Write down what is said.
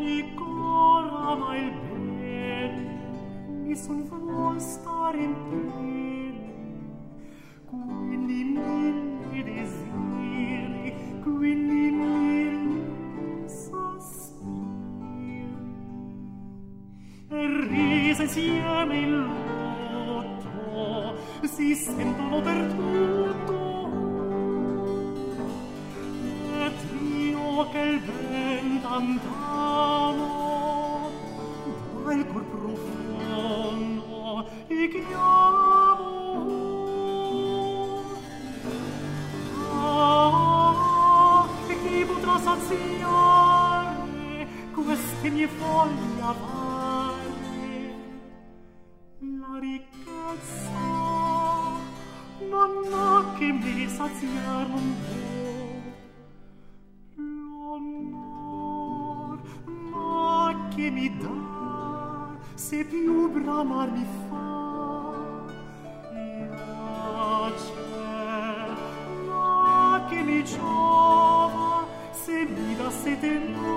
ogni cor ama il bene, mi son vuol stare in piedi, quindi mille desiri, quindi mille sospiri, e rise insieme il lutto, si sentono per tutto, e Dio che il ben lontano dal cor profondo e chiamo. E chi potrà saziare queste mie foglie avare? La ricchezza non ha che me saziar non può, l'onor ma che mi dà se più bramar mi fa, piace ma che mi giova se mi dà sete